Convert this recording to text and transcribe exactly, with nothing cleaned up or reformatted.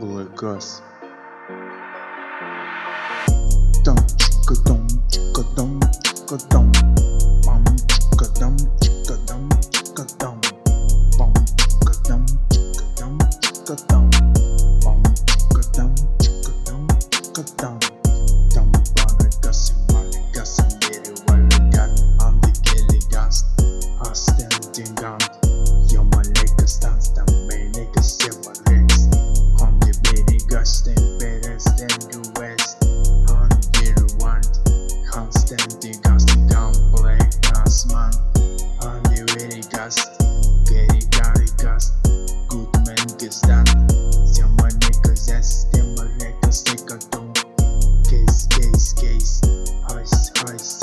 Black Us. Dum chicka dum chicka dum chicka dum. Bum chicka dum chicka dum chicka dum. Bum chicka dum chicka dum chicka dum. Bum chicka dum chicka dum chicka dum. Dum bana gasın bana gasın beri varlıgat. Andi geli gast. Hasten dingant. Yama lega stanstan beylega seva rex. Handi beri gasten beresten west. Handi ruant. Hasten digast gam black gasman. Handi veri gast. Geri gari gast. Good man gestan. Yama lega zest. Yama lega seka dum. Case case case. Heist heist.